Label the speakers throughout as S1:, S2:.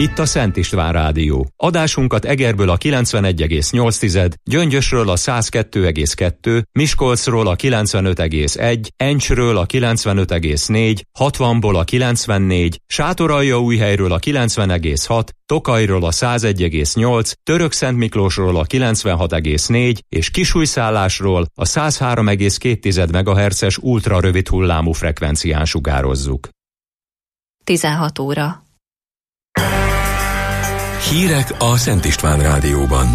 S1: Itt a Szent István Rádió. Adásunkat Egerből a 91,8, Gyöngyösről a 102,2, Miskolcról a 95,1, Encsről a 95,4, 60-ból a 94, Sátoraljaújhelyről a 90,6, Tokajról a 101,8, Törökszentmiklósról a 96,4 és Kisújszállásról a 103,2 MHz-es ultrarövid hullámú frekvencián sugározzuk.
S2: 16 óra.
S3: Hírek a Szent István Rádióban.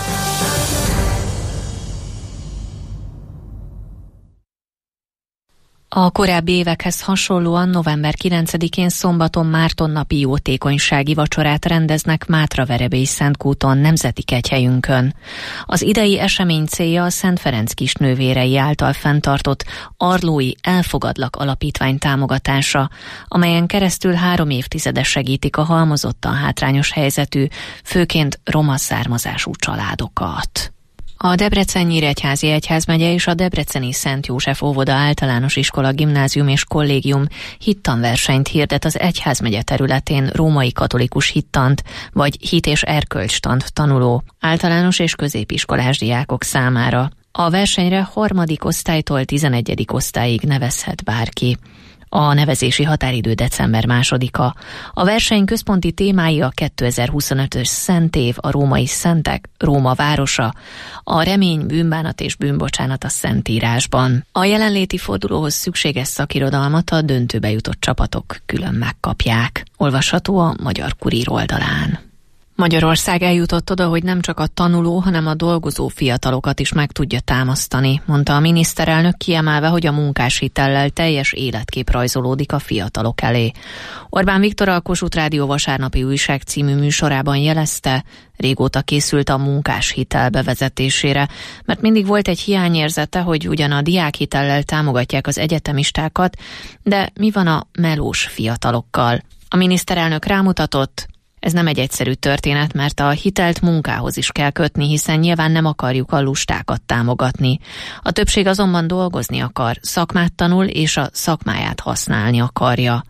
S2: A korábbi évekhez hasonlóan november 9-én szombaton Mártonnapi jótékonysági vacsorát rendeznek Mátraverebély Szentkúton, nemzeti kegyhelyünkön. Az idei esemény célja a Szent Ferenc kisnővérei által fenntartott Arlói Elfogadlak alapítvány támogatása, amelyen keresztül 3 évtizede segítik a halmozottan hátrányos helyzetű, főként roma származású családokat. A Debrecen-Nyíregyházi Egyházmegye és a Debreceni Szent József Óvoda Általános Iskola, Gimnázium és Kollégium hittanversenyt hirdet az egyházmegye területén római katolikus hittant vagy hit- és erkölcstant tanuló általános és középiskolás diákok számára. A versenyre 3. osztálytól 11. osztályig nevezhet bárki. A nevezési határidő december 2-a. A verseny központi témái a 2025-ös Szentév, a római szentek, Róma városa, a remény, bűnbánat és bűnbocsánat a Szentírásban. A jelenléti fordulóhoz szükséges szakirodalmat a döntőbe jutott csapatok külön megkapják. Olvasható a Magyar Kurír oldalán. Magyarország eljutott oda, hogy nem csak a tanuló, hanem a dolgozó fiatalokat is meg tudja támasztani, mondta a miniszterelnök, kiemelve, hogy a munkáshitellel teljes életkép rajzolódik a fiatalok elé. Orbán Viktor a Kossuth Rádió vasárnapi újság című műsorában jelezte, régóta készült a munkáshitel bevezetésére, mert mindig volt egy hiányérzete, hogy ugyan a diákhitellel támogatják az egyetemistákat, de mi van a melós fiatalokkal? A miniszterelnök rámutatott, ez nem egy egyszerű történet, mert a hitelt munkához is kell kötni, hiszen nyilván nem akarjuk a lustákat támogatni. A többség azonban dolgozni akar, szakmát tanul és a szakmáját használni akarja.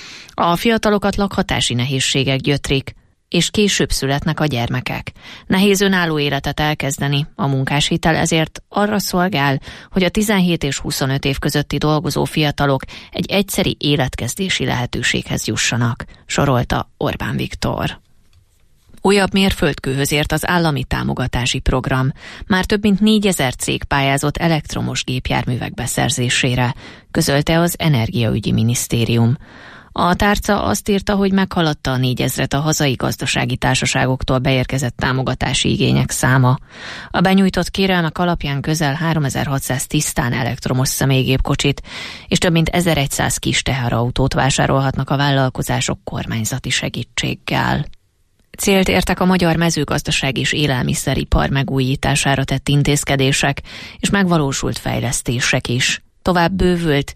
S2: A fiatalokat lakhatási nehézségek gyötrik, és később születnek a gyermekek. Nehéz önálló életet elkezdeni, a munkáshitel ezért arra szolgál, hogy a 17 és 25 év közötti dolgozó fiatalok egy egyszeri életkezdési lehetőséghez jussanak, sorolta Orbán Viktor. Újabb mérföldkőhöz ért az állami támogatási program. Már több mint 4000 cég pályázott elektromos gépjárművek beszerzésére, közölte az Energiaügyi Minisztérium. A tárca azt írta, hogy meghaladta a 4000-et a hazai gazdasági társaságoktól beérkezett támogatási igények száma. A benyújtott kérelmek alapján közel 3600 tisztán elektromos személygépkocsit és több mint 1100 kis teherautót vásárolhatnak a vállalkozások kormányzati segítséggel. Célt értek a magyar mezőgazdaság és élelmiszeripar megújítására tett intézkedések, és megvalósult fejlesztések is. Tovább bővült,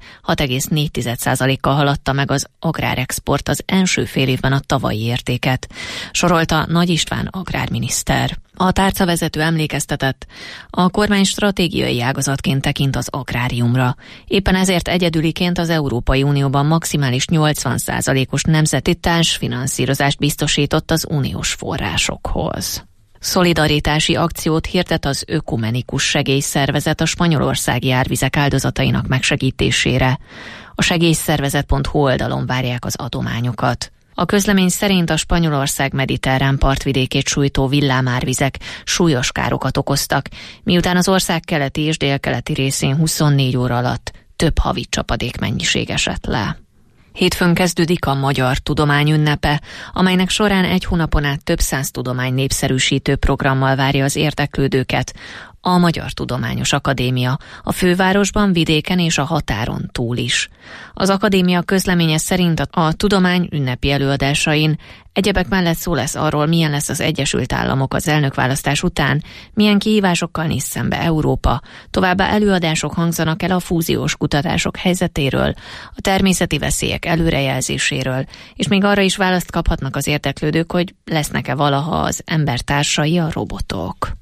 S2: 6,4%-kal haladta meg az agrárexport az első fél évben a tavalyi értéket, sorolta Nagy István agrárminiszter. A tárcavezető emlékeztetett, a kormány stratégiai ágazatként tekint az agráriumra. Éppen ezért egyedüliként az Európai Unióban maximális 80%-os nemzeti társfinanszírozást biztosított az uniós forrásokhoz. Szolidaritási akciót hirdet az Ökumenikus Segélyszervezet a spanyolországi árvizek áldozatainak megsegítésére. A segélyszervezet.hu oldalon várják az adományokat. A közlemény szerint a Spanyolország mediterrán partvidékét sújtó villámárvizek súlyos károkat okoztak, miután az ország keleti és délkeleti részén 24 óra alatt több havi csapadékmennyiség esett le. Hétfőn kezdődik a Magyar Tudomány ünnepe, amelynek során egy hónapon át több száz tudomány népszerűsítő programmal várja az érdeklődőket a Magyar Tudományos Akadémia, a fővárosban, vidéken és a határon túl is. Az akadémia közleménye szerint a tudomány ünnepi előadásain egyebek mellett szó lesz arról, milyen lesz az Egyesült Államok az elnökválasztás után, milyen kihívásokkal néz szembe Európa, továbbá előadások hangzanak el a fúziós kutatások helyzetéről, a természeti veszélyek előrejelzéséről, és még arra is választ kaphatnak az érdeklődők, hogy lesznek-e valaha az embertársai a robotok.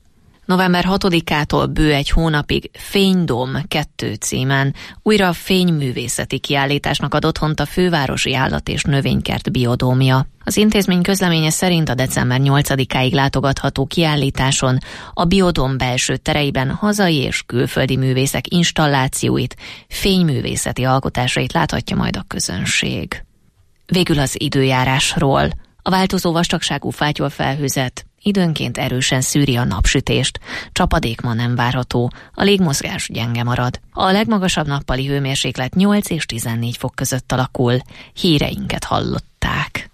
S2: November 6-ától bő egy hónapig Fénydom 2 címen újra fényművészeti kiállításnak ad otthont a Fővárosi Állat- és Növénykert Biodómja. Az intézmény közleménye szerint a december 8-áig látogatható kiállításon a Biodóm belső tereiben hazai és külföldi művészek installációit, fényművészeti alkotásait láthatja majd a közönség. Végül az időjárásról. A változó vastagságú fátyolfelhőzet időnként erősen szűri a napsütést, csapadék ma nem várható, a légmozgás gyenge marad. A legmagasabb nappali hőmérséklet 8 és 14 fok között alakul. Híreinket hallották.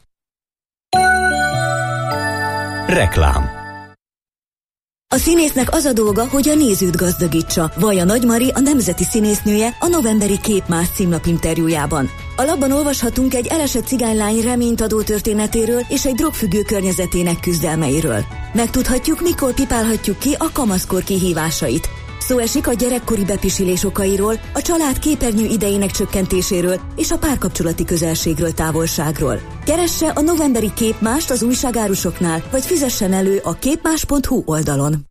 S3: Reklám.
S4: A színésznek az a dolga, hogy a nézőt gazdagítsa. Vaja Nagy Mari, a nemzeti színésznője a novemberi Képmás címlapinterjújában. A lapban olvashatunk egy elesett cigánylány reményt adó történetéről és egy drogfüggő környezetének küzdelmeiről. Megtudhatjuk, mikor pipálhatjuk ki a kamaszkor kihívásait. Szó esik a gyerekkori bepisilés okairól, a család képernyő idejének csökkentéséről és a párkapcsolati közelségről, távolságról. Keresse a novemberi Képmást az újságárusoknál, vagy fizessen elő a képmás.hu oldalon.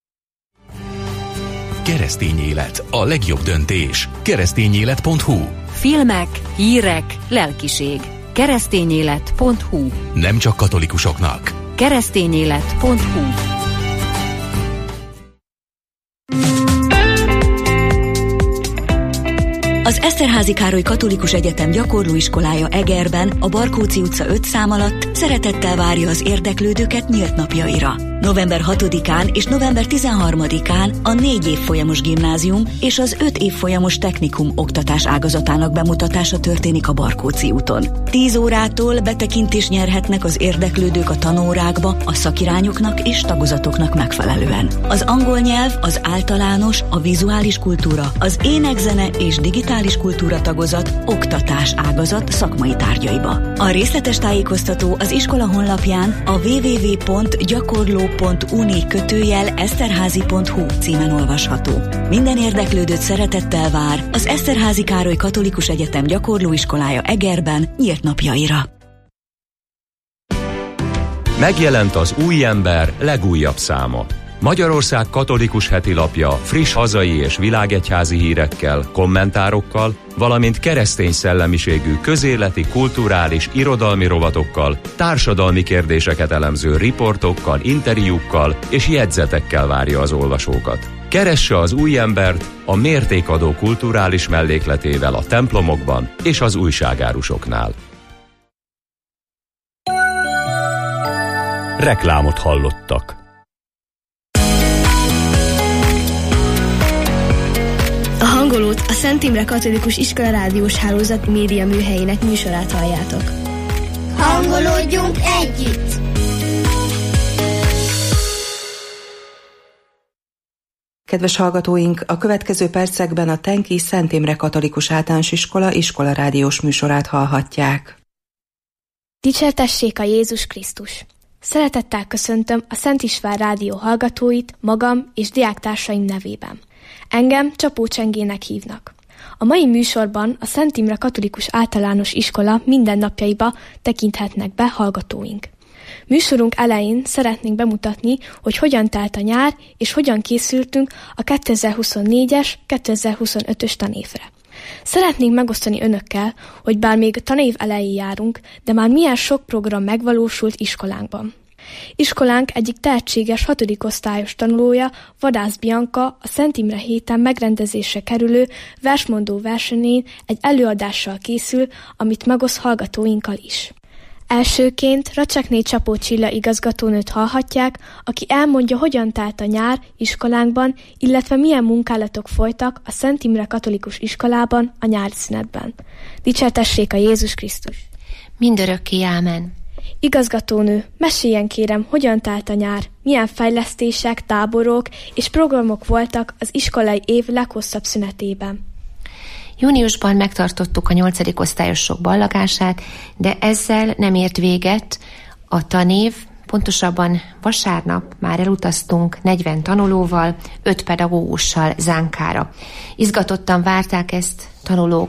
S3: Keresztény élet, a legjobb döntés. Keresztényélet.hu.
S5: Filmek, hírek, lelkiség. Keresztényélet.hu.
S3: Nem csak katolikusoknak.
S5: Keresztényélet.hu.
S4: Az Eszterházy Károly Katolikus Egyetem gyakorlóiskolája Egerben, a Barkóczy utca 5 szám alatt szeretettel várja az érdeklődőket nyílt napjaira. November 6-án és november 13-án a 4 évfolyamos gimnázium és az 5 évfolyamos technikum oktatás ágazatának bemutatása történik a Barkóczy úton. 10 órától betekintést nyerhetnek az érdeklődők a tanórákba a szakirányoknak és tagozatoknak megfelelően. Az angol nyelv, az általános, a vizuális kultúra, az ének-zene és digitális kultúra tagozat oktatás ágazat szakmai tárgyaiba. A részletes tájékoztató az iskola honlapján a www.gyakorló.uni/eszterházy.hu címen olvasható. Minden érdeklődőt szeretettel vár az Eszterházy Károly Katolikus Egyetem gyakorlóiskolája Egerben nyílt napjaira.
S1: Megjelent az Új Ember legújabb száma. Magyarország katolikus heti lapja friss hazai és világegyházi hírekkel, kommentárokkal, valamint keresztény szellemiségű közéleti, kulturális, irodalmi rovatokkal, társadalmi kérdéseket elemző riportokkal, interjúkkal és jegyzetekkel várja az olvasókat. Keresse az Új Embert a mértékadó kulturális mellékletével a templomokban és az újságárusoknál.
S3: Reklámot hallottak.
S6: A hangolót a Szent Imre Katolikus Iskola rádiós hálózat média műhelyének műsorát halljátok.
S7: Hangolódjunk együtt!
S8: Kedves hallgatóink, a következő percekben a Tenki Szent Imre Katolikus Általános Iskola rádiós műsorát hallhatják.
S6: Dicsértessék a Jézus Krisztus! Szeretettel köszöntöm a Szent István rádió hallgatóit, magam és diáktársaim nevében. Engem Csapó Csengének hívnak. A mai műsorban a Szent Imre Katolikus Általános Iskola mindennapjaiba tekinthetnek be hallgatóink. Műsorunk elején szeretnénk bemutatni, hogy hogyan telt a nyár, és hogyan készültünk a 2024-es, 2025-ös tanévre. Szeretnénk megosztani önökkel, hogy bár még tanév elején járunk, de már milyen sok program megvalósult iskolánkban. Iskolánk egyik tehetséges 6. osztályos tanulója, Vadász Bianka a Szent Imre héten megrendezésre kerülő versmondó versenyén egy előadással készül, amit megosz hallgatóinkkal is. Elsőként Racsekné Csapó Csilla igazgatónőt hallhatják, aki elmondja, hogyan telt a nyár iskolánkban, illetve milyen munkálatok folytak a Szent Imre Katolikus Iskolában a nyári szünetben. Dicsértessék a Jézus Krisztus!
S9: Mindörökké ámen!
S6: Igazgatónő, meséljen kérem, hogyan telt a nyár, milyen fejlesztések, táborok és programok voltak az iskolai év leghosszabb szünetében.
S9: Júniusban megtartottuk a 8. osztályosok ballagását, de ezzel nem ért véget a tanév, pontosabban vasárnap már elutaztunk 40 tanulóval, 5 pedagógussal Zánkára. Izgatottan várták ezt tanulók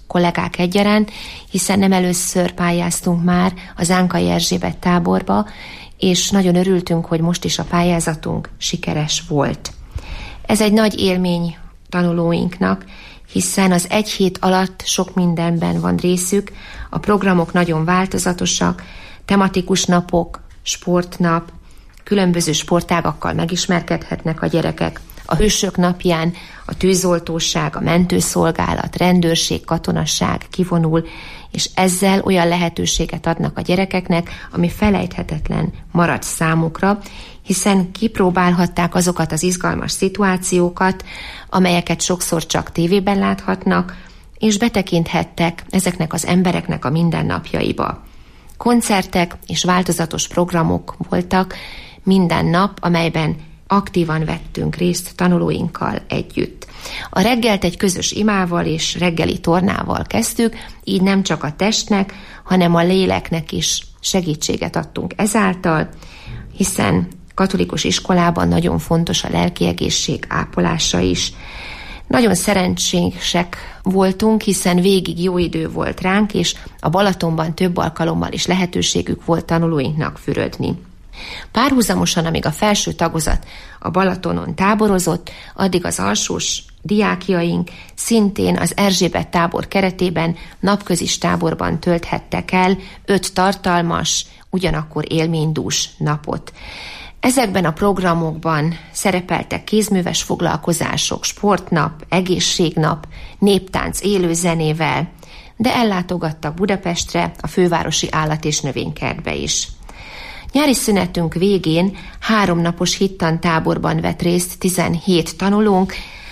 S9: kollégák egyaránt, hiszen nem először pályáztunk már az Ánkai Erzsébet táborba, és nagyon örültünk, hogy most is a pályázatunk sikeres volt. Ez egy nagy élmény tanulóinknak, hiszen az egy hét alatt sok mindenben van részük, a programok nagyon változatosak, tematikus napok, sportnap, különböző sportágakkal megismerkedhetnek a gyerekek. A Hősök napján a tűzoltóság, a mentőszolgálat, rendőrség, katonasság kivonul, és ezzel olyan lehetőséget adnak a gyerekeknek, ami felejthetetlen marad számukra, hiszen kipróbálhatták azokat az izgalmas szituációkat, amelyeket sokszor csak tévében láthatnak, és betekinthettek ezeknek az embereknek a mindennapjaiba. Koncertek és változatos programok voltak minden nap, amelyben aktívan vettünk részt tanulóinkkal együtt. A reggelt egy közös imával és reggeli tornával kezdtük, így nem csak a testnek, hanem a léleknek is segítséget adtunk ezáltal, hiszen katolikus iskolában nagyon fontos a lelki egészség ápolása is. Nagyon szerencsések voltunk, hiszen végig jó idő volt ránk, és a Balatonban több alkalommal is lehetőségük volt tanulóinknak fürödni. Párhuzamosan, amíg a felső tagozat a Balatonon táborozott, addig az alsós diákjaink szintén az Erzsébet tábor keretében napközis táborban tölthettek el 5 tartalmas, ugyanakkor élménydús napot. Ezekben a programokban szerepeltek kézműves foglalkozások, sportnap, egészségnap, néptánc élőzenével, de ellátogattak Budapestre, a fővárosi állat- és növénykertbe is. Nyári szünetünk végén 3 napos hittantáborban vett részt 17 tanulónk,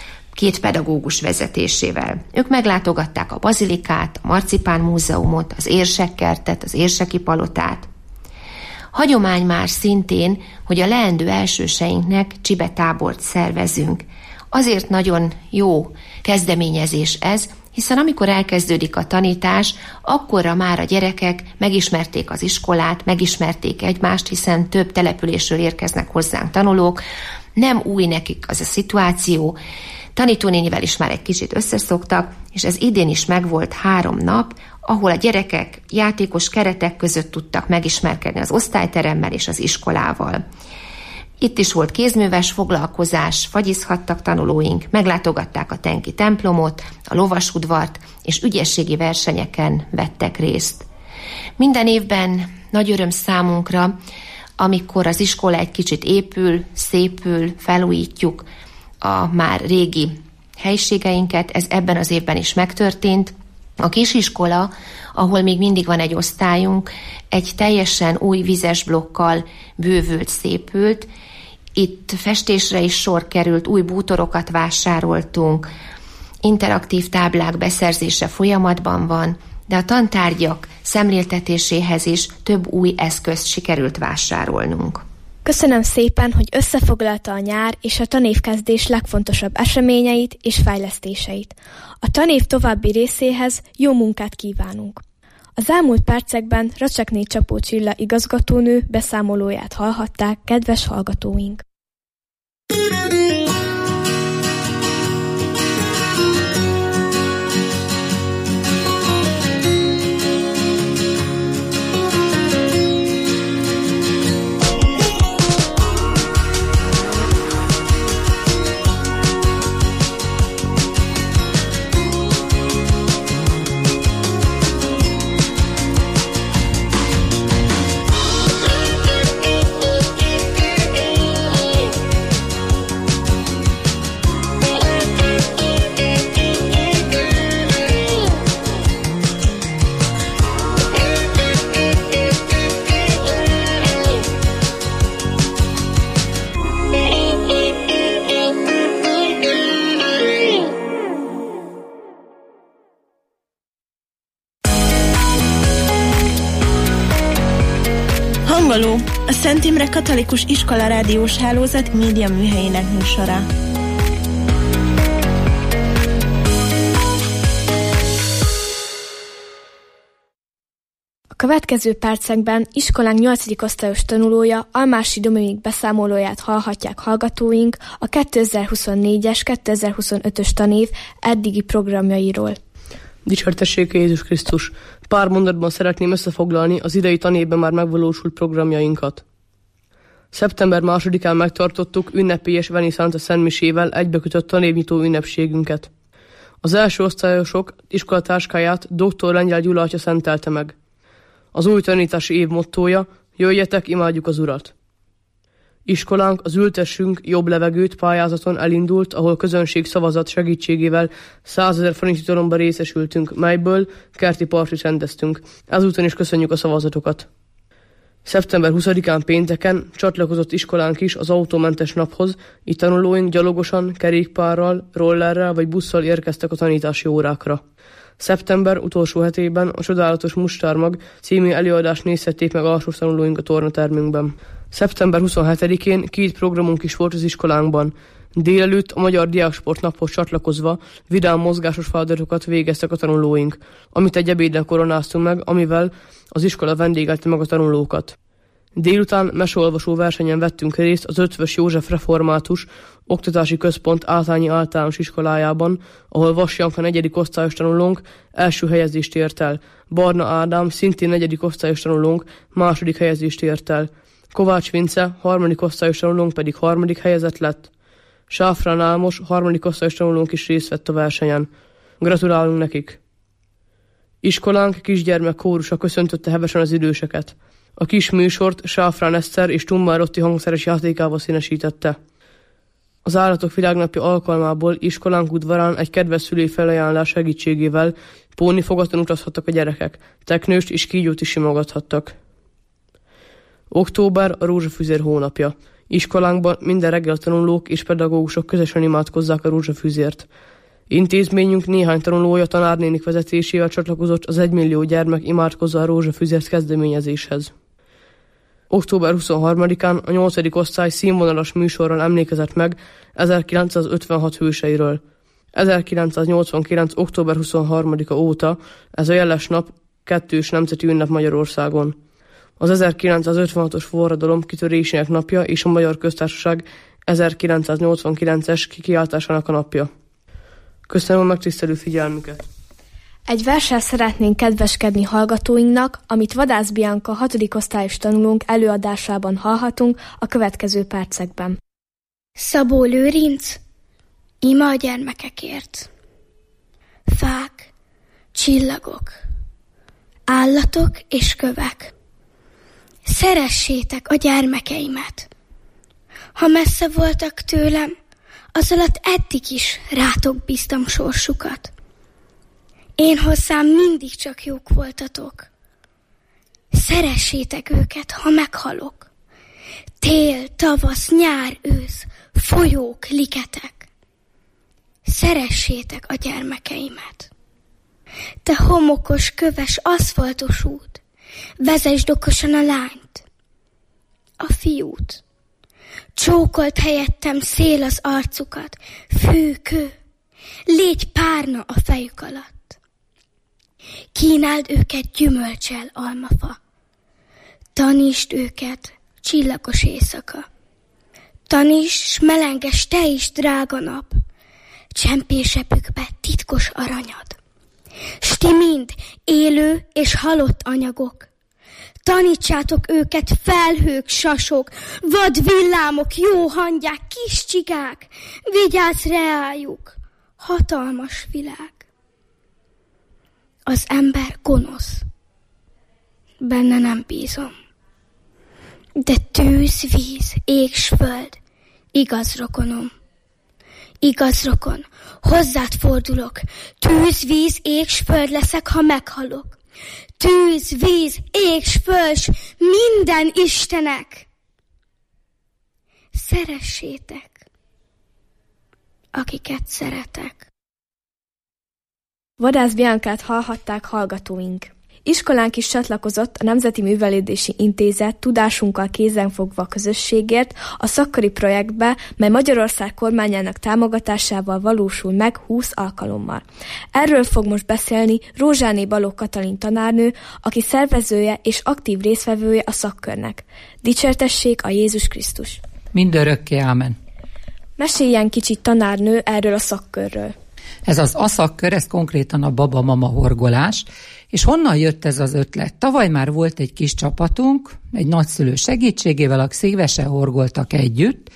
S9: 2 pedagógus vezetésével. Ők meglátogatták a bazilikát, a Marcipán múzeumot, az Érsekkertet, az Érseki palotát. Hagyomány már szintén, hogy a leendő elsőseinknek csibetábort szervezünk. Azért nagyon jó kezdeményezés ez, hiszen amikor elkezdődik a tanítás, akkorra már a gyerekek megismerték az iskolát, megismerték egymást, hiszen több településről érkeznek hozzánk tanulók, nem új nekik az a szituáció, tanítónénivel is már egy kicsit összeszoktak, és ez idén is megvolt 3 nap, ahol a gyerekek játékos keretek között tudtak megismerkedni az osztályteremmel és az iskolával. Itt is volt kézműves foglalkozás, fagyizhattak tanulóink, meglátogatták a Tenki templomot, a lovasudvart, és ügyességi versenyeken vettek részt. Minden évben nagy öröm számunkra, amikor az iskola egy kicsit épül, szépül, felújítjuk a már régi helyiségeinket, ez ebben az évben is megtörtént. A kisiskola, ahol még mindig van egy osztályunk, egy teljesen új vizes blokkal bővült, szépült. Itt festésre is sor került, új bútorokat vásároltunk, interaktív táblák beszerzése folyamatban van, de a tantárgyak szemléltetéséhez is több új eszközt sikerült vásárolnunk.
S6: Köszönöm szépen, hogy összefoglalta a nyár és a tanévkezdés legfontosabb eseményeit és fejlesztéseit. A tanév további részéhez jó munkát kívánunk. Az elmúlt percekben Racsekné Csapó Csilla igazgatónő beszámolóját hallhatták, kedves hallgatóink.
S10: Hangoló, a Szent Imre Katolikus Iskola rádiós hálózat média műhelyének műsora.
S6: A következő percekben iskolánk 8. osztályos tanulója, Almási Dominik beszámolóját hallhatják hallgatóink a 2024-es, 2025-ös tanév eddigi programjairól.
S11: Dicsértessék Jézus Krisztus! Pár mondatban szeretném összefoglalni az idei tanévben már megvalósult programjainkat. Szeptember 2-án megtartottuk ünnepélyes Veniszánta szentmisével egybekötött tanévnyitó ünnepségünket. Az első osztályosok iskolatáskáját dr. Lengyel Gyula atya szentelte meg. Az új tanítási év mottója: jöjjetek, imádjuk az Urat! Iskolánk az Ültessünk jobb levegőt pályázaton elindult, ahol közönség szavazat segítségével 100 000 forint jutalomba részesültünk, melyből kerti partit rendeztünk. Ezúton is köszönjük a szavazatokat. Szeptember 20-án pénteken csatlakozott iskolánk is az autómentes naphoz, így tanulóink gyalogosan, kerékpárral, rollerrel vagy busszal érkeztek a tanítási órákra. Szeptember utolsó hetében a Csodálatos Mustármag című előadást nézhették meg alsós tanulóink a tornatermünkben. Szeptember 27-én 2 programunk is volt az iskolánkban. Délelőtt a Magyar Diáksport naphoz csatlakozva vidám mozgásos feladatokat végeztek a tanulóink, amit egy ebéddel koronáztunk meg, amivel az iskola vendégelte meg a tanulókat. Délután meseolvasó versenyen vettünk részt az Ötvös József Református Oktatási Központ Átányi Általános Iskolájában, ahol Vas Janka 4. osztályos tanulónk első helyezést ért el, Barna Ádám szintén 4. osztályos tanulónk második helyezést ért el, Kovács Vince 3. osztályos tanulónk pedig 3. helyezett lett. Sáfrán Álmos 3. osztályos tanulónk is részt vett a versenyen. Gratulálunk nekik! Iskolánk kisgyermek kórusa köszöntötte hevesen az időseket. A kis műsort Sáfrán Eszter és Tumbár Otti hangszeres játékával színesítette. Az Állatok Világnapja alkalmából iskolánk udvarán egy kedves szülői felajánlás segítségével pónifogaton utazhattak a gyerekek, teknőst és kígyót is simogathattak. Október a rózsafüzér hónapja. Iskolánkban minden reggel a tanulók és pedagógusok közösen imádkozzák a rózsafüzért. Intézményünk néhány tanulója tanárnénik vezetésével csatlakozott az 1 millió gyermek imádkozza a rózsafüzért kezdeményezéshez. Október 23-án a 8. osztály színvonalas műsorral emlékezett meg 1956 hőseiről. 1989. október 23-a óta ez a jeles nap kettős nemzeti ünnep Magyarországon. Az 1956-os forradalom kitörésének napja és a Magyar Köztársaság 1989-es kikiáltásának a napja. Köszönöm a megtisztelő figyelmüket!
S6: Egy verssel szeretnénk kedveskedni hallgatóinknak, amit Vadász Bianka 6. osztályos tanulónk előadásában hallhatunk a következő percekben.
S12: Szabó Lőrinc, ima a gyermekekért. Fák, csillagok, állatok és kövek. Szeressétek a gyermekeimet. Ha messze voltak tőlem, az alatt eddig is rátok bíztam sorsukat. Én hozzám mindig csak jók voltatok. Szeressétek őket, ha meghalok. Tél, tavasz, nyár, ősz, folyók, ligetek. Szeressétek a gyermekeimet. Te homokos, köves, aszfaltos út, vezesd okosan a lányt, a fiút. Csókolt helyettem szél az arcukat, fűkő, légy párna a fejük alatt. Kínáld őket gyümölcsel, almafa. Tanítsd őket, csillagos éjszaka. Tanítsd, s melenges te is, drága nap, csempésepükbe titkos aranyad. S ti mind élő és halott anyagok. Tanítsátok őket, felhők, sasok, vad villámok, jó hangyák, kis csigák, vigyázz reájuk, hatalmas világ. Az ember gonosz, benne nem bízom. De tűz, víz, ég s föld, igaz rokonom. Igaz rokon, hozzád fordulok, tűz, víz, ég s föld leszek, ha meghalok. Tűz, víz, ég s föld, s minden istenek. Szeressétek, akiket szeretek.
S6: Vadász Biancát hallhatták hallgatóink. Iskolánk is csatlakozott a Nemzeti Művelődési Intézet Tudásunkkal kézenfogva közösségért a szakkari projektbe, mely Magyarország kormányának támogatásával valósul meg 20 alkalommal. Erről fog most beszélni Rózsáné Balogh Katalin tanárnő, aki szervezője és aktív résztvevője a szakkörnek. Dicsértessék a Jézus Krisztus!
S13: Mindörökké, ámen!
S6: Meséljen kicsit tanárnő erről a szakkörről.
S13: Ez az aszakkör, ez konkrétan a baba-mama horgolás, és honnan jött ez az ötlet? Tavaly már volt egy kis csapatunk, egy nagyszülő segítségével, akik szívesen horgoltak együtt,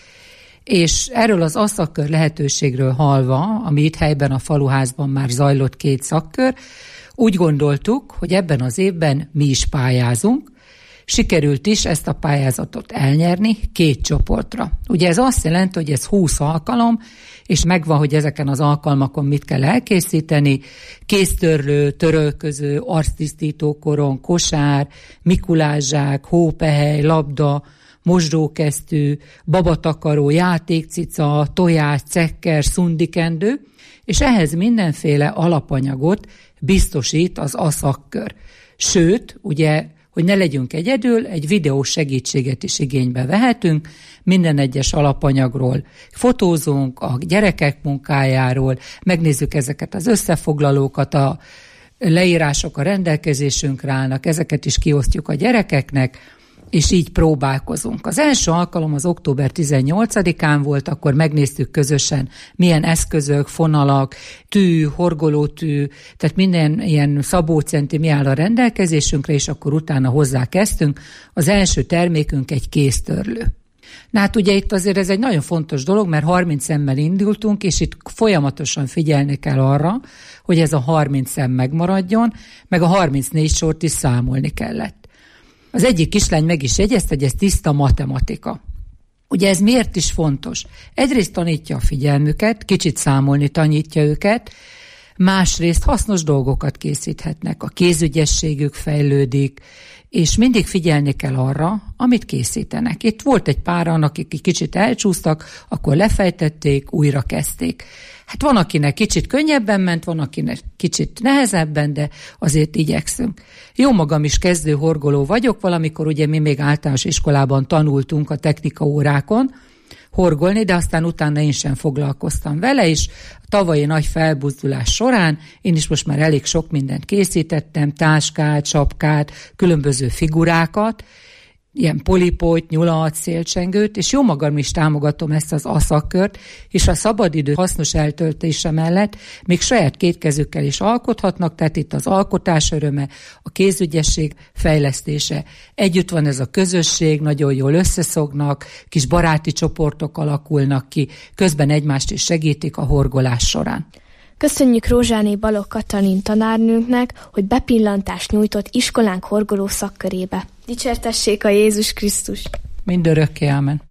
S13: és erről az aszakkör lehetőségről hallva, ami itt helyben a faluházban már zajlott 2 szakkör, úgy gondoltuk, hogy ebben az évben mi is pályázunk. Sikerült is ezt a pályázatot elnyerni 2 csoportra. Ugye ez azt jelenti, hogy ez 20 alkalom, és megvan, hogy ezeken az alkalmakon mit kell elkészíteni. Kéztörlő, törölköző, arctisztító koron, kosár, mikulázsák, hópehely, labda, mosdókesztyű, babatakaró, játékcica, tojás, cekker, szundikendő, és ehhez mindenféle alapanyagot biztosít az aszakkör. Sőt, ugye, hogy ne legyünk egyedül, egy videós segítséget is igénybe vehetünk, minden egyes alapanyagról fotózunk, a gyerekek munkájáról, megnézzük ezeket az összefoglalókat, a leírások a rendelkezésünkre állnak, ezeket is kiosztjuk a gyerekeknek, és így próbálkozunk. Az első alkalom az október 18-án volt, akkor megnéztük közösen, milyen eszközök, fonalak, tű, horgolótű, tehát minden ilyen szabócenti mi áll a rendelkezésünkre, és akkor utána hozzá kezdtünk. Az első termékünk egy kéztörlő. Na hát ugye itt azért ez egy nagyon fontos dolog, mert 30 szemmel indultunk, és itt folyamatosan figyelni kell arra, hogy ez a 30 szem megmaradjon, meg a 34 sort is számolni kellett. Az egyik kislány meg is jegyezte, hogy ez tiszta matematika. Ugye ez miért is fontos? Egyrészt tanítja a figyelmüket, kicsit számolni tanítja őket, másrészt hasznos dolgokat készíthetnek, a kézügyességük fejlődik, és mindig figyelni kell arra, amit készítenek. Itt volt egy páran, akik kicsit elcsúsztak, akkor lefejtették, újra kezdték. Hát van, akinek kicsit könnyebben ment, van, akinek kicsit nehezebben, de azért igyekszünk. Jó magam is kezdő horgoló vagyok, valamikor ugye mi még általános iskolában tanultunk a technikaórákon horgolni, de aztán utána én sem foglalkoztam vele, és a tavalyi nagy felbuzdulás során én is most már elég sok mindent készítettem, táskát, sapkát, különböző figurákat, ilyen polipót, nyulat, szélcsengőt, és jó magam is támogatom ezt az aszakkört, és a szabadidő hasznos eltöltése mellett még saját kétkezükkel is alkothatnak, tehát itt az alkotás öröme, a kézügyesség fejlesztése. Együtt van ez a közösség, nagyon jól összeszoknak, kis baráti csoportok alakulnak ki, közben egymást is segítik a horgolás során.
S6: Köszönjük Rózsáné Balogh Katalin tanárnőnknek, hogy bepillantást nyújtott iskolánk horgoló szakkörébe. Dicsértessék a Jézus Krisztus!
S13: Mindörökké, ámen!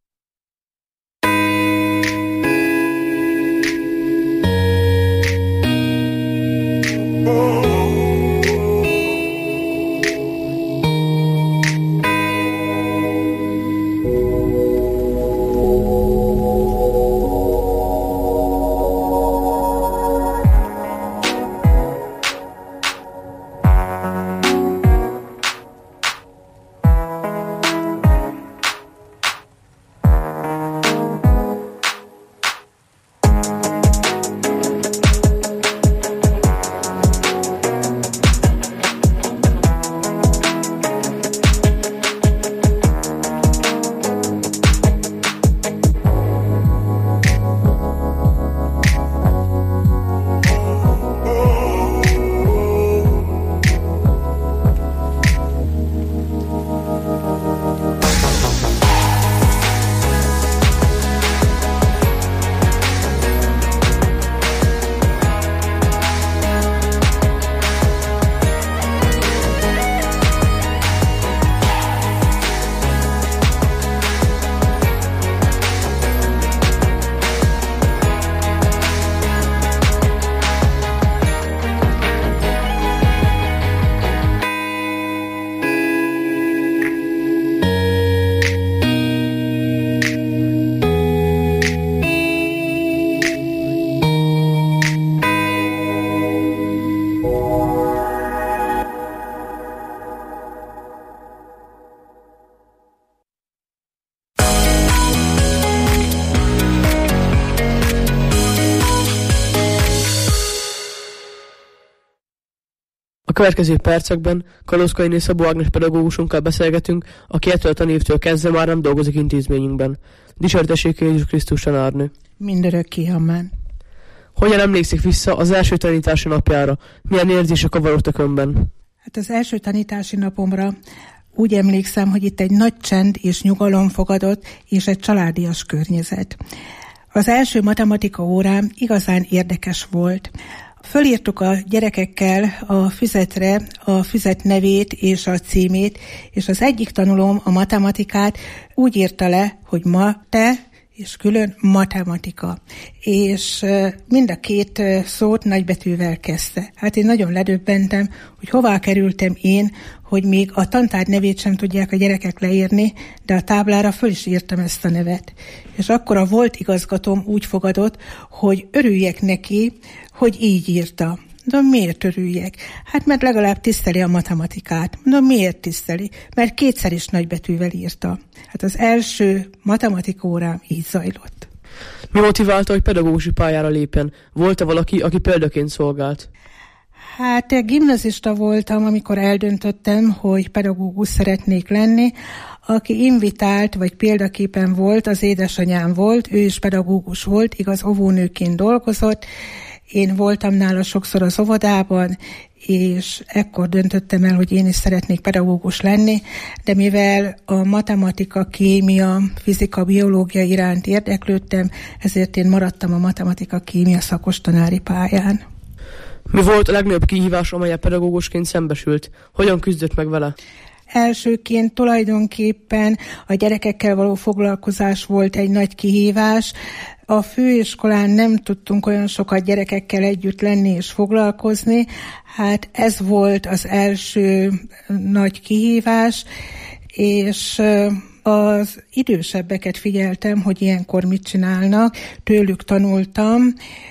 S11: A következő percekben Kalózkainé Szabó Ágnes pedagógusunkkal beszélgetünk, aki ettől a tanévtől kezdve már nem dolgozik intézményünkben. Dicsértessék Jézus Krisztus tanárnő!
S14: Mindörökké, amen!
S11: Hogyan emlékszik vissza az első tanítási napjára? Milyen érzések kavarogtak önben?
S14: Hát az első tanítási napomra úgy emlékszem, hogy itt egy nagy csend és nyugalom fogadott, és egy családias környezet. Az első matematika órám igazán érdekes volt. Fölírtuk a gyerekekkel a füzetre a füzet nevét és a címét, és az egyik tanulóm a matematikát úgy írta le, hogy ma te, és külön matematika. És mind a két szót nagybetűvel kezdte. Hát én nagyon ledöbbentem, hogy hová kerültem én, hogy még a tantárgy nevét sem tudják a gyerekek leírni, de a táblára föl is írtam ezt a nevet. És akkor a volt igazgatóm úgy fogadott, hogy örüljek neki, hogy így írta. Mondom, miért örüljek? Hát mert legalább tiszteli a matematikát. Mondom, miért tiszteli? Mert kétszer is nagybetűvel írta. Hát az első matematika órám így zajlott.
S11: Mi motiválta, hogy pedagógusi pályára lépjen? Volt-e valaki, aki példaként szolgált?
S14: Hát gimnazista voltam, amikor eldöntöttem, hogy pedagógus szeretnék lenni. Aki invitált, vagy példaképen volt, az édesanyám volt, ő is pedagógus volt, igaz, óvónőként dolgozott. Én voltam nála sokszor az óvodában, és ekkor döntöttem el, hogy én is szeretnék pedagógus lenni, de mivel a matematika, kémia, fizika, biológia iránt érdeklődtem, ezért én maradtam a matematika, kémia szakos tanári pályán.
S11: Mi volt a legnagyobb kihívás, amelyel pedagógusként szembesült? Hogyan küzdött meg vele?
S14: Elsőként tulajdonképpen a gyerekekkel való foglalkozás volt egy nagy kihívás. A főiskolán nem tudtunk olyan sokat gyerekekkel együtt lenni és foglalkozni. Hát ez volt az első nagy kihívás, és az idősebbeket figyeltem, hogy ilyenkor mit csinálnak, tőlük tanultam,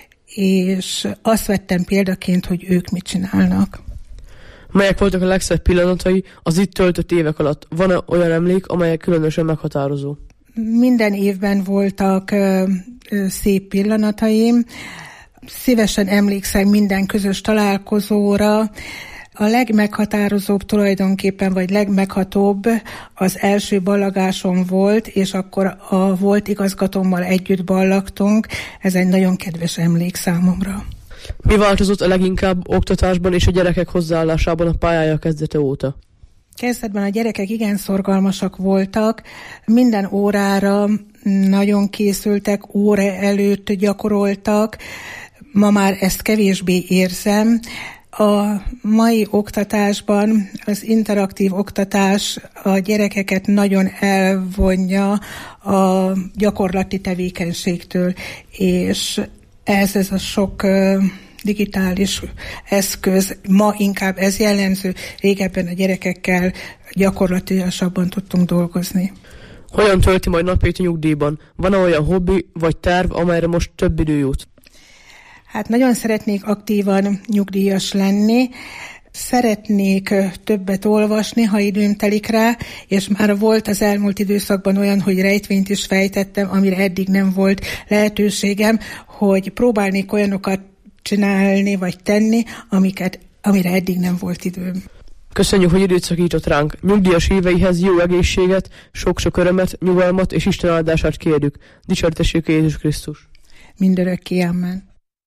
S14: és azt vettem példaként, hogy ők mit csinálnak.
S11: Melyek voltak a legszebb pillanatai az itt töltött évek alatt? Van-e olyan emlék, amelyek különösen meghatározó?
S14: Minden évben voltak szép pillanataim. Szívesen emlékszem minden közös találkozóra. A legmeghatározóbb tulajdonképpen, vagy legmeghatóbb az első ballagásom volt, és akkor a volt igazgatómmal együtt ballagtunk. Ez egy nagyon kedves emlék számomra.
S11: Mi változott a leginkább oktatásban és a gyerekek hozzáállásában a pályája kezdete óta?
S14: Kezdetben a gyerekek igen szorgalmasak voltak, minden órára nagyon készültek, óra előtt gyakoroltak, ma már ezt kevésbé érzem. A mai oktatásban az interaktív oktatás a gyerekeket nagyon elvonja a gyakorlati tevékenységtől, és ez a sok digitális eszköz, ma inkább ez jellemző, régebben a gyerekekkel gyakorlatilasabban tudtunk dolgozni.
S11: Hogyan tölti majd napjait a nyugdíjban? Van-e olyan hobbi vagy terv, amelyre most több idő jut?
S14: Hát nagyon szeretnék aktívan nyugdíjas lenni, szeretnék többet olvasni, ha időm telik rá, és már volt az elmúlt időszakban olyan, hogy rejtvényt is fejtettem, amire eddig nem volt lehetőségem, hogy próbálnék olyanokat csinálni vagy tenni, amire eddig nem volt időm.
S11: Köszönjük, hogy időt szakított ránk. Nyugdíjas éveihez jó egészséget, sok-sok örömet, nyugalmat és Isten áldását kérjük. Dicsértessék Jézus Krisztus.
S14: Mindörökké, amen.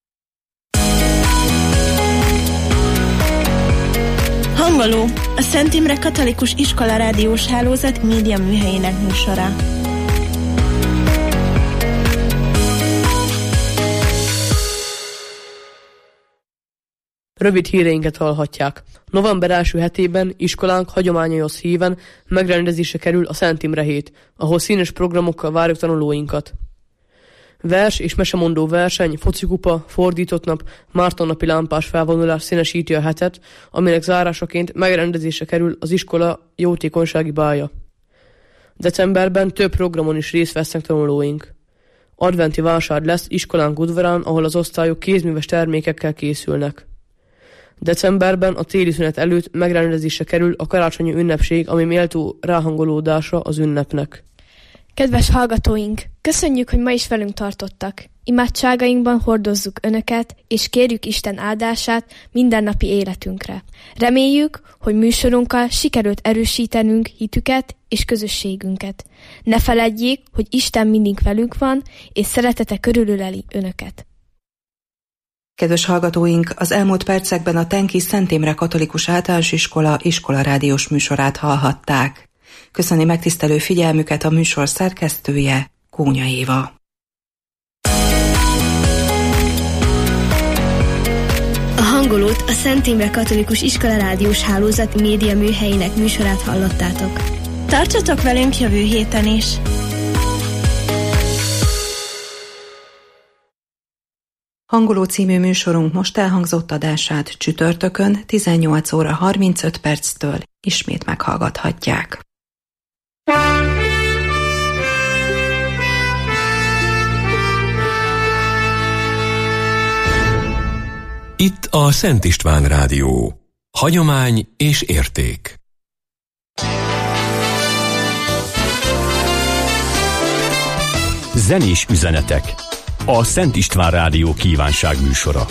S10: Hangoló, a Szent Imre Katolikus Iskola rádiós hálózat média műhelyének műsora.
S11: Rövid híreinket hallhatják. November első hetében iskolánk hagyományaihoz híven megrendezésre kerül a Szent Imre hét, ahol színes programokkal várjuk tanulóinkat. Vers és mesemondó verseny, focikupa, fordított nap, Mártonnapi lámpás felvonulás színesíti a hetet, aminek zárásaként megrendezésre kerül az iskola jótékonysági bálja. Decemberben több programon is részt vesznek tanulóink. Adventi vásár lesz iskolánk udvarán, ahol az osztályok kézműves termékekkel készülnek. Decemberben a téli szünet előtt megrendezésre kerül a karácsonyi ünnepség, ami méltó ráhangolódása az ünnepnek.
S6: Kedves hallgatóink, köszönjük, hogy ma is velünk tartottak. Imádságainkban hordozzuk Önöket, és kérjük Isten áldását mindennapi életünkre. Reméljük, hogy műsorunkkal sikerült erősítenünk hitüket és közösségünket. Ne feledjék, hogy Isten mindig velünk van, és szeretete körülöleli Önöket.
S8: Kedves hallgatóink, az elmúlt percekben a Tenki Szent Imre Katolikus Általános Iskola rádiós műsorát hallhatták. Köszöni megtisztelő figyelmüket a műsor szerkesztője, Kónya Éva.
S6: A hangolót a Szent Imre Katolikus Iskola rádiós hálózat média műhelyének műsorát hallottátok.
S10: Tartsatok velünk jövő héten is!
S8: Hangoló című műsorunk most elhangzott adását csütörtökön 18 óra 35 perctől ismét meghallgathatják.
S3: Itt a Szent István Rádió. Hagyomány és érték.
S15: Zenés üzenetek. A Szent István Rádió kívánságműsora.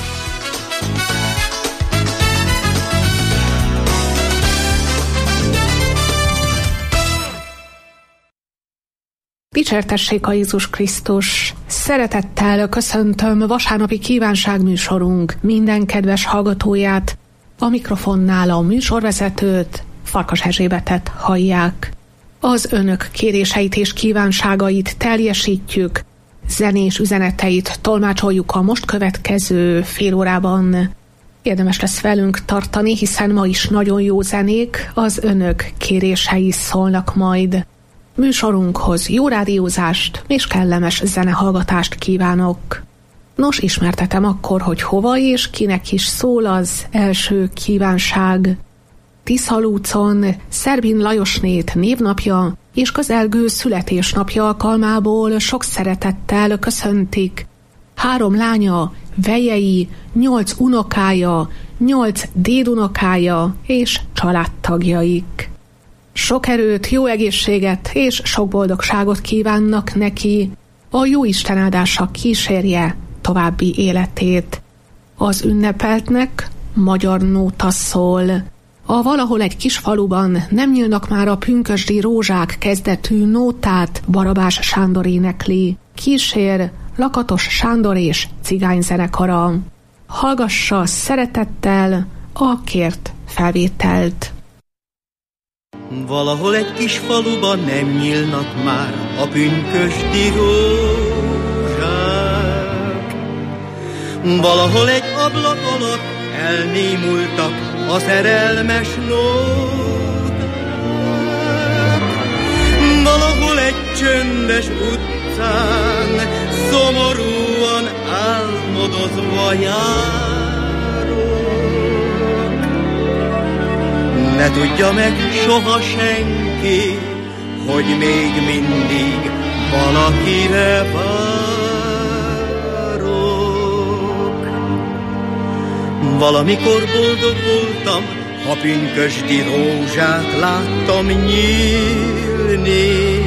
S16: Dicsértessék a Jézus Krisztus! Szeretettel köszöntöm vasárnapi kívánságműsorunk minden kedves hallgatóját. A mikrofonnál a műsorvezetőt, Farkas Erzsébetet hallják. Az önök kéréseit és kívánságait teljesítjük, zenés üzeneteit tolmácsoljuk a most következő fél órában. Érdemes lesz velünk tartani, hiszen ma is nagyon jó zenék, az önök kérései szólnak majd. Műsorunkhoz jó rádiózást és kellemes zenehallgatást kívánok. Nos, ismertetem akkor, hogy hova és kinek is szól az első kívánság. Tiszalúcon Szerbin Lajosnét névnapja és közelgő születésnapja alkalmából sok szeretettel köszöntik 3 lánya, vejei, 8 unokája, 8 dédunokája és családtagjaik. Sok erőt, jó egészséget és sok boldogságot kívánnak neki, a Jóisten áldása kísérje további életét. Az ünnepeltnek magyar nóta szól. A valahol egy kis faluban nem nyílnak már a pünkösdi rózsák kezdetű nótát Barabás Sándor énekli. Kísér Lakatos Sándor és cigányzenekara. Hallgassa szeretettel a kért felvételt.
S17: Valahol egy kis faluban nem nyílnak már a pünkösdi rózsák. Valahol egy ablak alatt elnémultak a szerelmes nóták. Valahol egy csöndes utcán szomorúan álmodozva járok. Ne tudja meg soha senki, hogy még mindig valakire várok. Valamikor boldog voltam, ha pünkösdi rózsát láttam nyílni.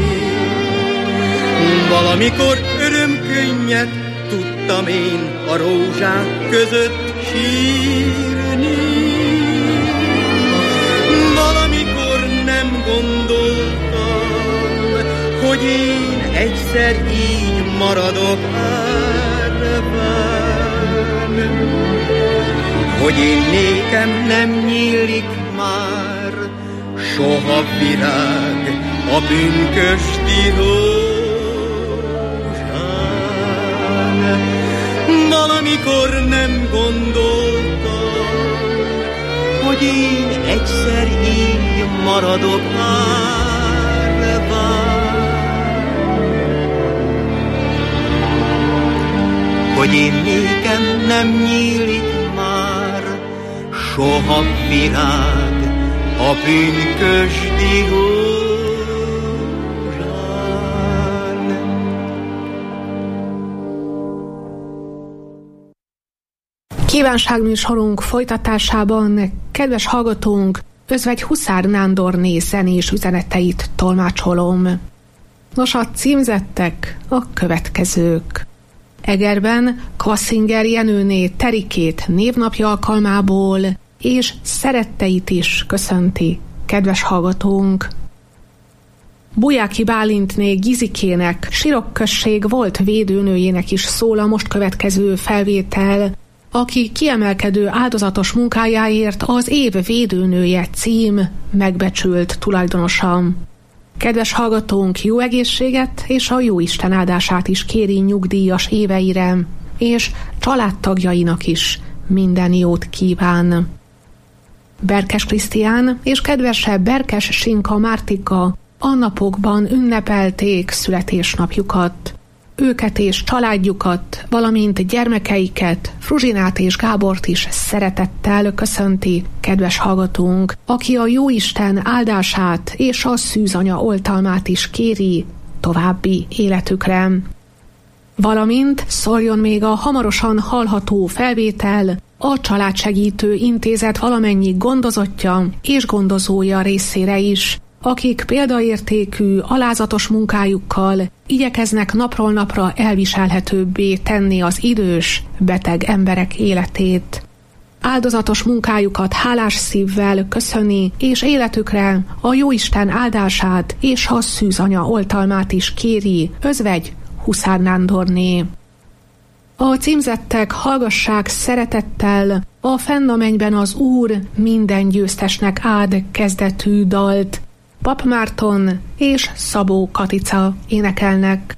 S17: Valamikor örömkönnyet tudtam én a rózsák között sírni. Valamikor nem gondoltam, hogy én egyszer így maradok árván. Hogy én nékem nem nyílik már soha virág a pünkösdi rózsán. Valamikor nem gondoltam, hogy én egyszer így maradok árván. Hogy én nékem nem nyílik soha virág a pünkösdi rózsán.
S16: Kívánságműsorunk folytatásában kedves hallgatónk Özvegy Huszár Nándorné zenés üzeneteit tolmácsolom. Nos, a címzettek a következők. Egerben Kvasszinger Jenőné Terikét névnapja alkalmából és szeretteit is köszönti kedves hallgatónk. Bujáki Bálintné Gizikének, Sirokközség volt védőnőjének is szól a most következő felvétel. aki kiemelkedő áldozatos munkájáért az év védőnője cím megbecsült tulajdonosa. Kedves hallgatónk, jó egészséget és a Jóisten áldását is kéri nyugdíjas éveire, és családtagjainak is minden jót kíván. Berkes Krisztián és kedvese Berkes Sinka Mártika a napokban ünnepelték születésnapjukat. Őket és családjukat, valamint gyermekeiket, Fruzsinát és Gábort is szeretettel köszönti kedves hallgatónk, aki a Jóisten áldását és a szűzanya oltalmát is kéri további életükre. Valamint szóljon még a hamarosan hallható felvétel a Családsegítő Intézet valamennyi gondozottja és gondozója részére is, akik példaértékű, alázatos munkájukkal igyekeznek napról napra elviselhetőbbé tenni az idős, beteg emberek életét. Áldozatos munkájukat hálás szívvel köszöni, és életükre a Jóisten áldását és a szűzanya oltalmát is kéri özvegy Huszár Nándorné. A címzettek hallgassák szeretettel a Fenn a mennyben az Úr minden győztesnek áld kezdetű dalt. Pap Márton és Szabó Katica énekelnek.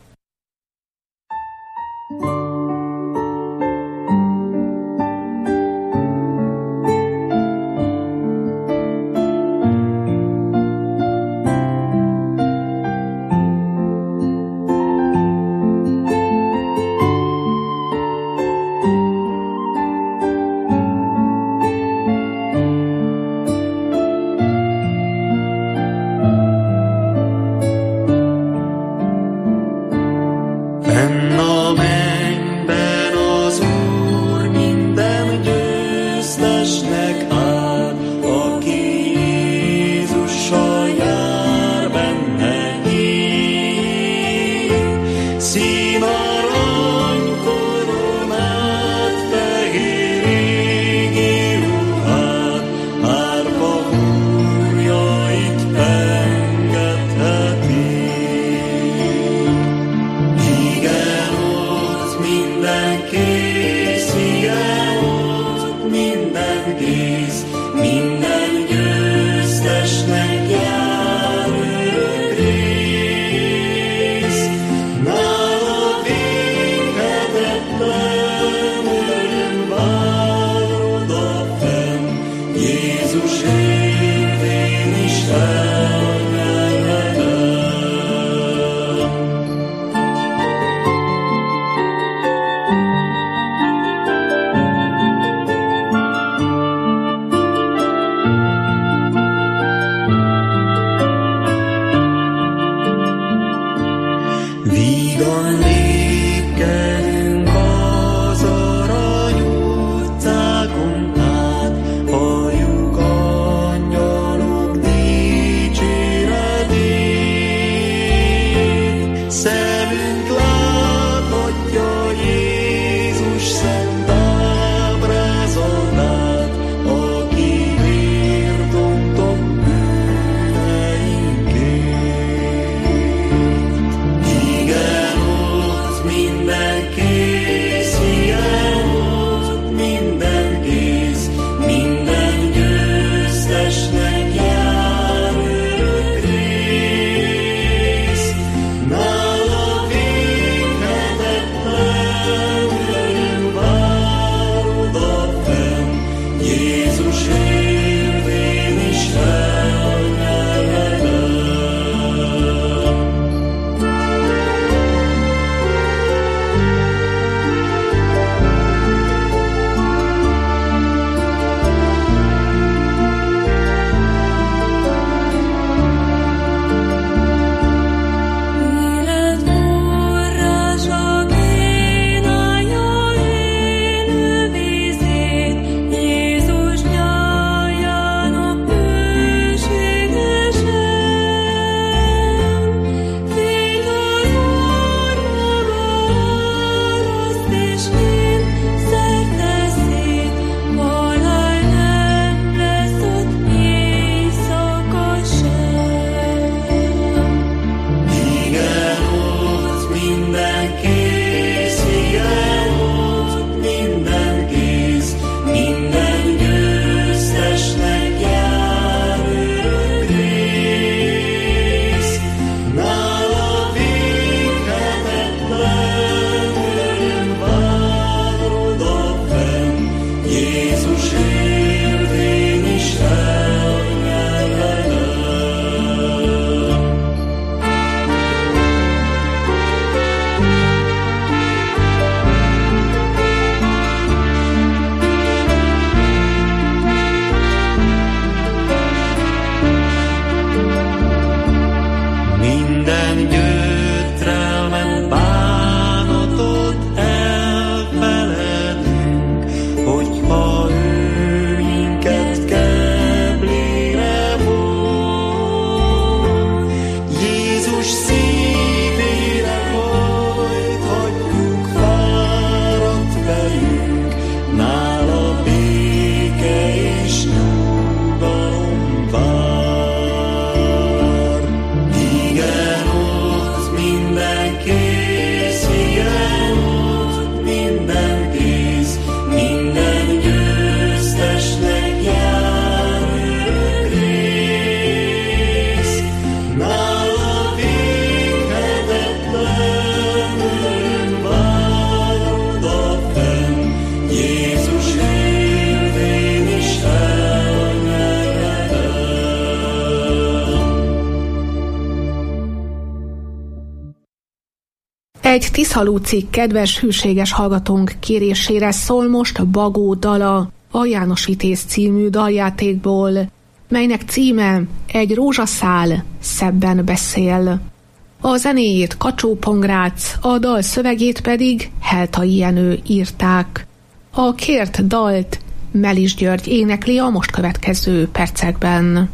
S16: Egy Tiszalúci kedves, hűséges hallgatónk kérésére szól most Bagó dala a János Vitéz című daljátékból, melynek címe Egy rózsaszál szebben beszél. A zenéjét Kacsó-Pongrác, a dal szövegét pedig Heltai Jenő írták. A kért dalt Melis György énekli a most következő percekben.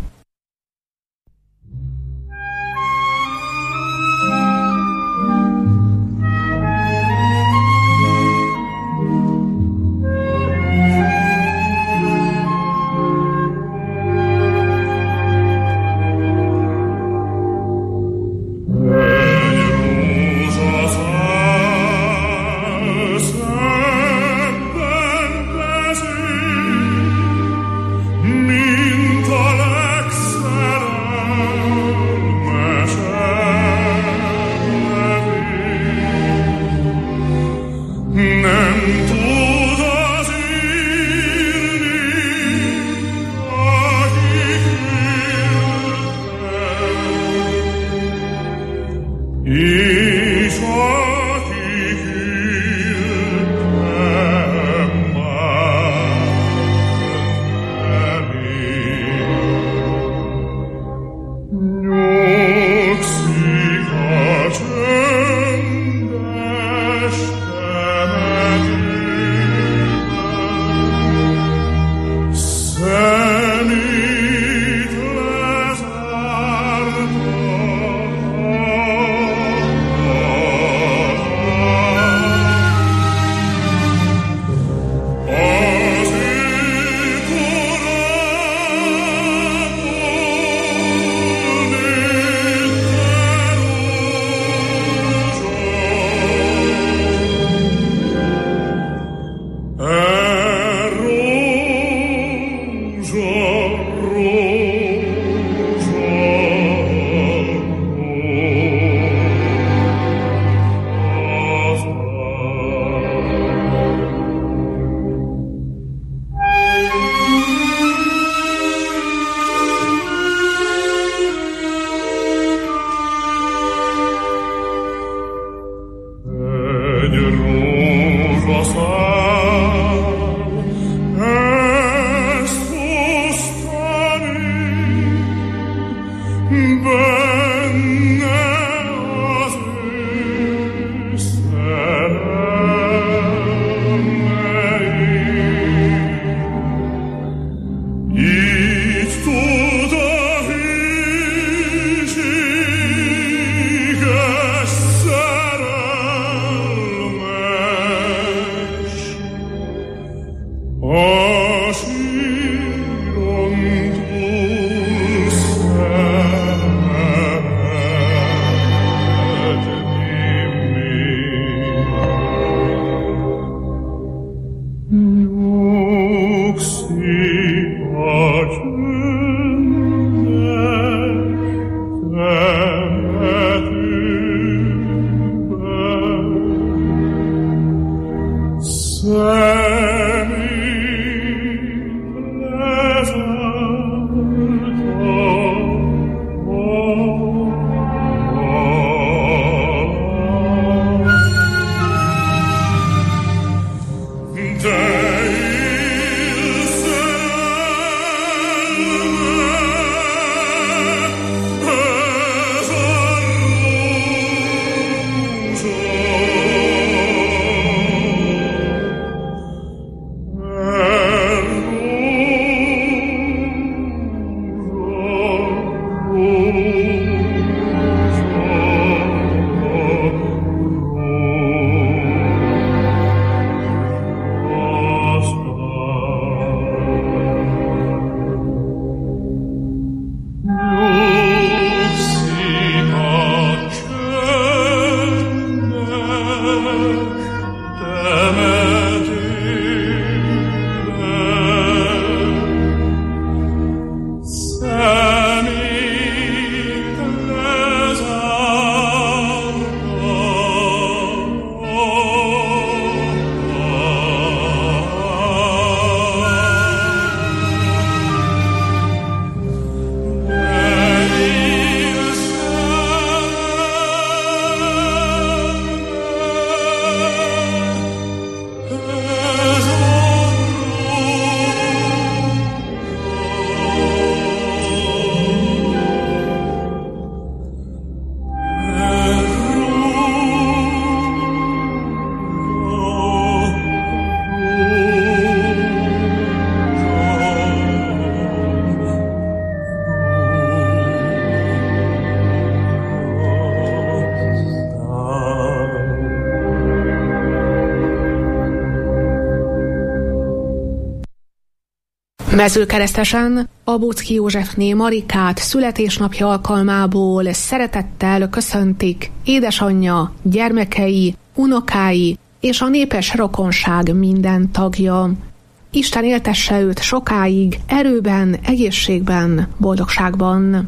S16: Mezőkeresztesen a Buczki Józsefné Marikát születésnapja alkalmából szeretettel köszöntik édesanyja, gyermekei, unokái és a népes rokonság minden tagja. Isten éltesse őt sokáig, erőben, egészségben, boldogságban.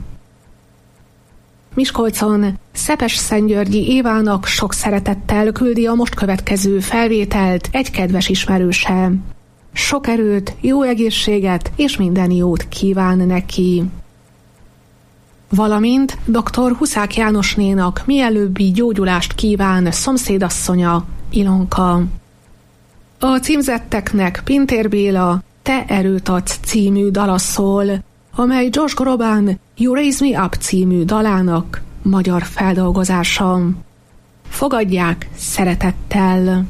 S16: Miskolcon Szepes-Szentgyörgyi Évának sok szeretettel küldi a most következő felvételt egy kedves ismerőse. Sok erőt, jó egészséget és minden jót kíván neki. Valamint dr. Huszák Jánosnénak mielőbbi gyógyulást kíván szomszédasszonya, Ilonka. A címzetteknek Pintér Béla Te erőt adsz című dala szól, amely Josh Groban You Raise Me Up című dalának magyar feldolgozása. Fogadják szeretettel!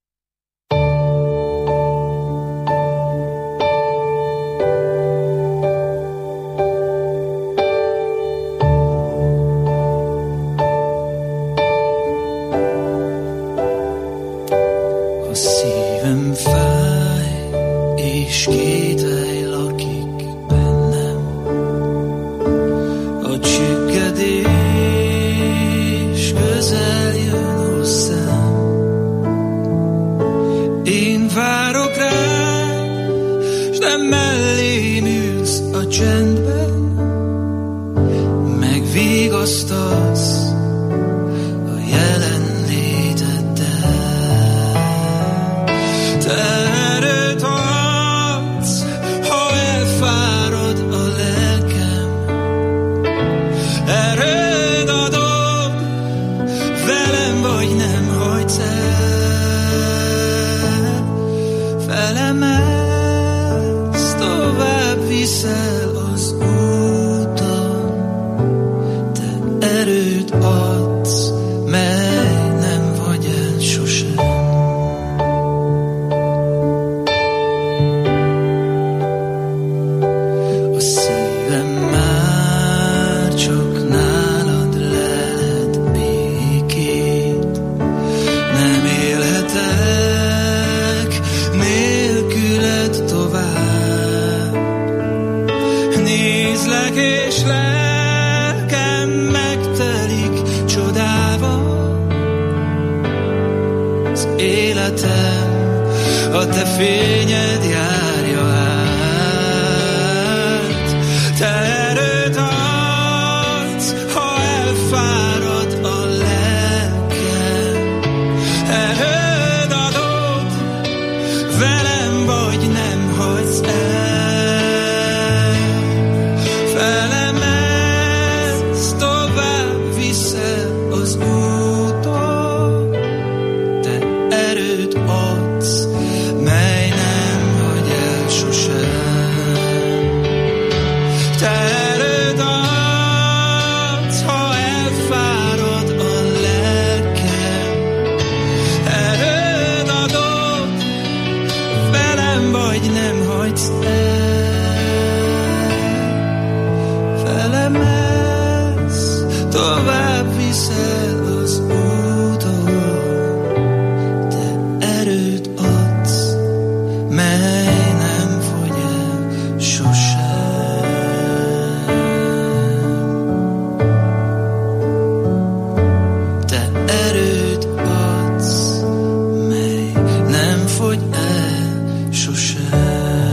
S18: A szívem fáj, és kételj lakik bennem. A csüggedés közel jön hozzám. Én várok rád, s nem mellém ülsz a csendben. Megvigasztalsz a jelenléteddel. Te erőt adsz, ha elfárad a lelkem. Erőd adod, velem vagy nem hagysz el. Felemelsz, tovább viszel az úton. Te erőt adsz, mely nem vagy el sosem. A szívem már csak nálad lelhet békét. Nem élhetek nélküled tovább. Nézlek és lelkem megtelik csodával. Az életem a te fényed járja át. Te erőt adsz, ha elfárad a lelkem. Erőd adod, velem vagy nem hagysz el. Felemelsz, tovább viszel az úton. Te erőt adsz, mely nem hagy el sosem. Te erőt adsz, ha elfárad a lelkem. Erőd adod, velem vagy nem hagysz el. Felemelsz, tovább viszel az úton. Te erőt adsz, mely nem fogy el sosem. Te erőt adsz, mely nem fogy el sosem.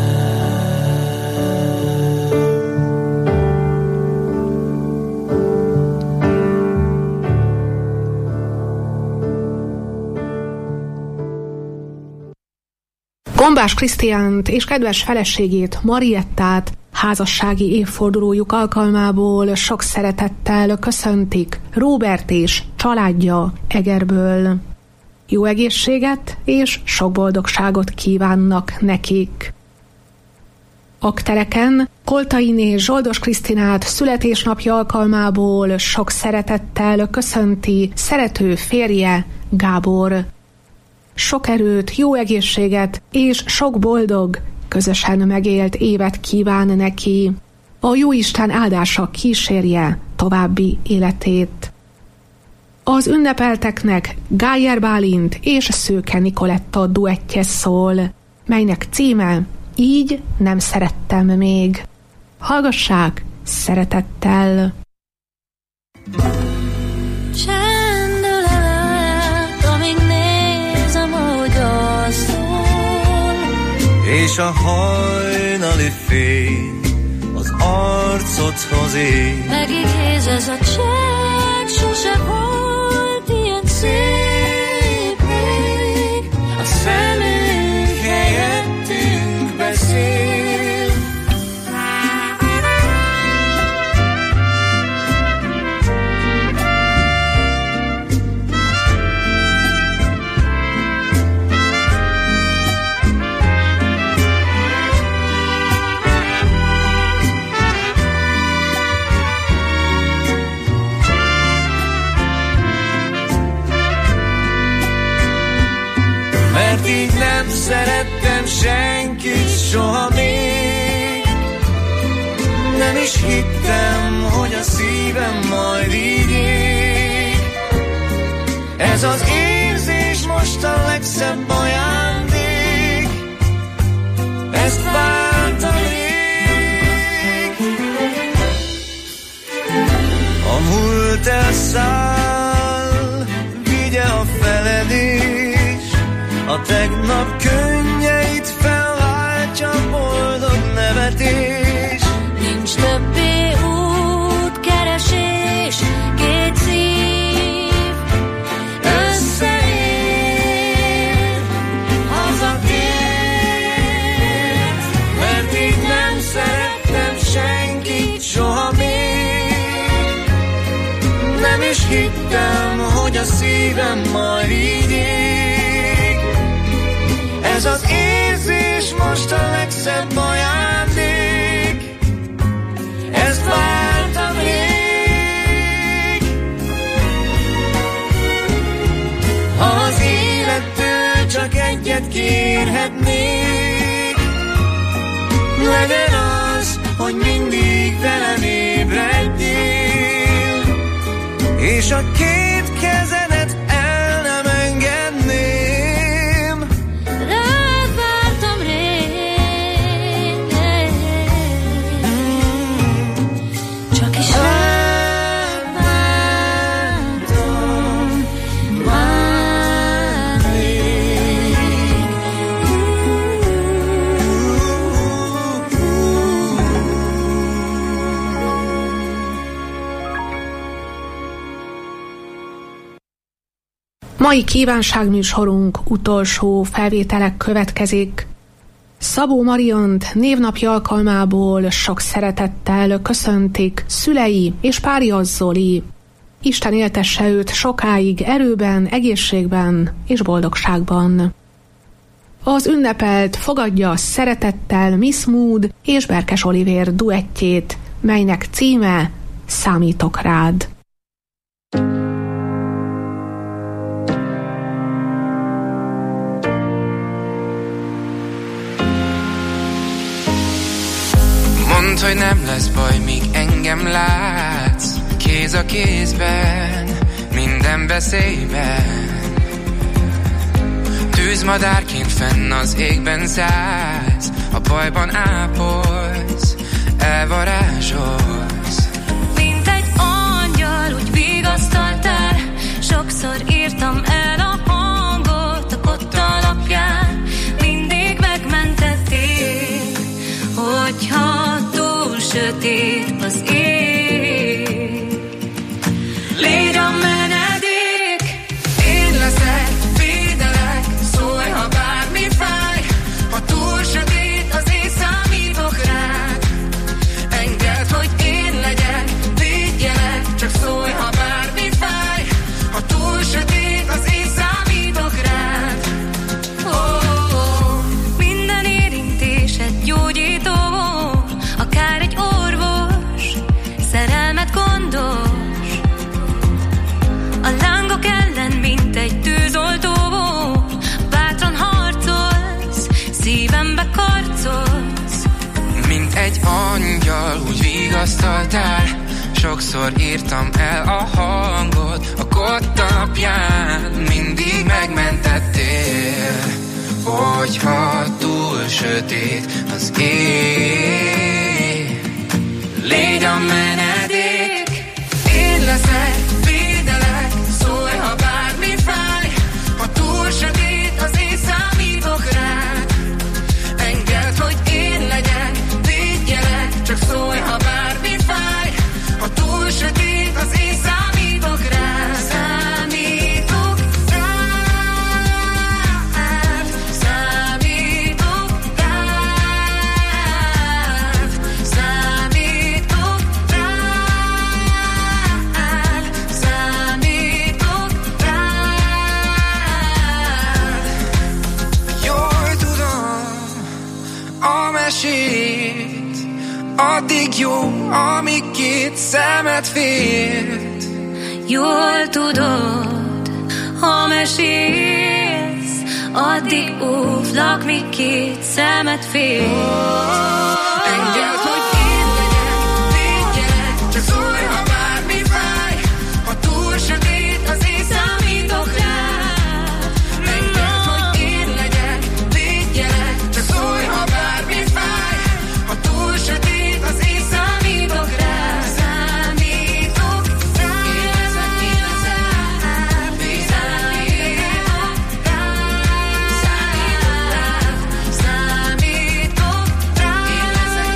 S16: Gombás Krisztiánt és kedves feleségét, Mariettát házassági évfordulójuk alkalmából sok szeretettel köszöntik Róbert és családja Egerből. Jó egészséget és sok boldogságot kívánnak nekik. Aktereken Koltainé Zsoldos Krisztinát születésnapja alkalmából sok szeretettel köszönti szerető férje, Gábor. Sok erőt, jó egészséget és sok boldog, közösen megélt évet kíván neki. A Jóisten áldása kísérje további életét. Az ünnepelteknek Gájer Bálint és Szőke Nikoletta duettje szól, melynek címe Így nem szerettem még. Hallgassák szeretettel!
S19: Csendül el, amíg nézem, ahogy alszol,
S17: és a hajnali fény az arcodhoz ér.
S19: Megigéz ez a csend, sose volt ilyen szép még.
S17: A szemünk helyettünk beszél. Mert így nem szerettem senkit soha még. Nem is hittem, hogy a szívem majd így ég. Ez az érzés most a legszebb ajándék. Ezt vártam rég. A múlt elszáll, vigye a feledés. A tegnap könnyeit felváltja boldog nevetés.
S19: Nincs többé útkeresés, két szív összeér, hazatért. Mert így nem szerettem senkit soha még. Nem is hittem, hogy a szívem majd így ér. Ez az érzés most a legszebb ajándék. Ezt vártam rég. Ha az élettől csak egyet kérhetnék, legyen az, hogy mindig velem ébredjél, és a két kezedet el nem engedném.
S16: Mai kívánságműsorunk utolsó felvételek következik. Szabó Mariant névnapja alkalmából sok szeretettel köszöntik szülei és párja Zoli. Isten éltesse őt sokáig erőben, egészségben és boldogságban. Az ünnepelt fogadja szeretettel Miss Mood és Berkes Olivér duettjét, melynek címe Számítok rád.
S18: Mondd, hogy nem lesz baj, míg engem látsz, kéz a kézben, minden veszélyben. Tűzmadárként fenn az égben szállsz, a bajban ápolsz, elvarázsolsz.
S19: Mint egy angyal, úgy vigasztaltál, sokszor írtam el a hangot a kotta alapján, mindig megmentettél, hogyha túl sötét az ég. Légy a menedék, én leszek, védelek, szólj, ha bármi fáj, ha túl sötét az ég, számítok rád. Engedd, hogy én legyek, védjelek, csak szólj, ha bármi fáj, ha túl sötét az ég, számítok rád. Oh, oh, minden érintésed gyógyító, akár egy orvos, szerelmet gondos. A lángok ellen, mint egy tűzoltó, bátran harcolsz, szívembe karcolsz.
S18: Mint egy angyal, úgy vigasztaltál, sokszor írtam el a hangot a kotta napján, mindig megmentettél, hogyha túl sötét az ég. Légy a menedék, én leszek, védelek, szólj, ha bármi fáj. Ha túl sötét az én, számítok rád. Engedd, hogy én legyek, védjelek, csak szólj, ha bármi fáj. Ha túl sötét az én, számítok rád. Számítok rád, számítok rád, számítok rád, számítok rád. Jól tudom a mesét, addig jó, amíg két szemed félt.
S20: Jól tudod, ha mesélsz, addig óvlak, míg két szemed félt.
S18: Engedd, hogy én legyek, védjelek, csak szólj, ha bármi fáj. Ha túl sötét az én, számítok rád. Engedd, hogy én legyek, védjelek, csak szólj, ha bármi fáj. Ha túl sötét az én, számítok rád. Számítok rád, én leszek, számítok rád, én leszek,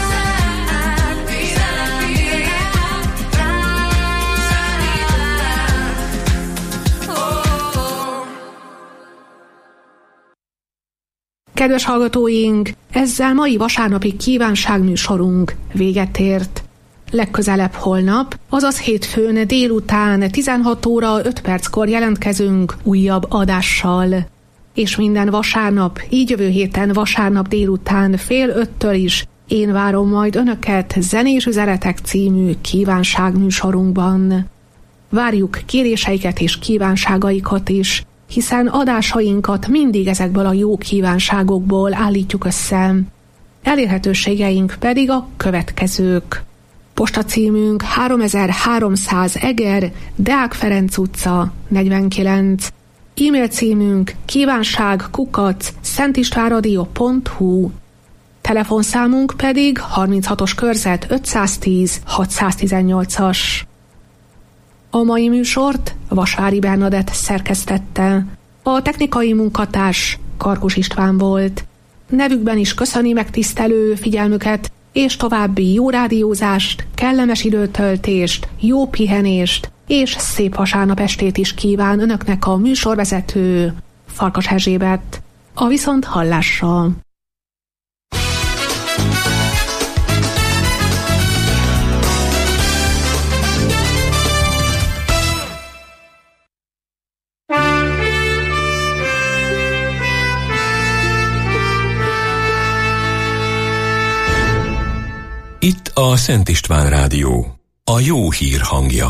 S16: Kedves hallgatóink, ezzel mai vasárnapi kívánságműsorunk véget ért. Legközelebb holnap, azaz hétfőn délután 16 óra 5 perckor jelentkezünk újabb adással. És minden vasárnap, így jövő héten vasárnap délután 4:30 is én várom majd Önöket Zenés Üzenetek című kívánságműsorunkban. Várjuk kéréseiket és kívánságaikat is, hiszen adásainkat mindig ezekből a jó kívánságokból állítjuk össze. Elérhetőségeink pedig a következők. Postacímünk 3300 Eger, Deák Ferenc utca, 49. E-mail címünk kívánság@szentistvánradio.hu. Telefonszámunk pedig 36-os körzet 510 618-as. A mai műsort Vasvári Bernadett szerkesztette. A technikai munkatárs Karkus István volt. Nevükben is köszöni megtisztelő figyelmüket, és további jó rádiózást, kellemes időtöltést, jó pihenést, és szép vasárnap estét is kíván Önöknek a műsorvezető Farkas Erzsébet. A viszont hallásra!
S3: Itt a Szent István Rádió, a jó hír hangja.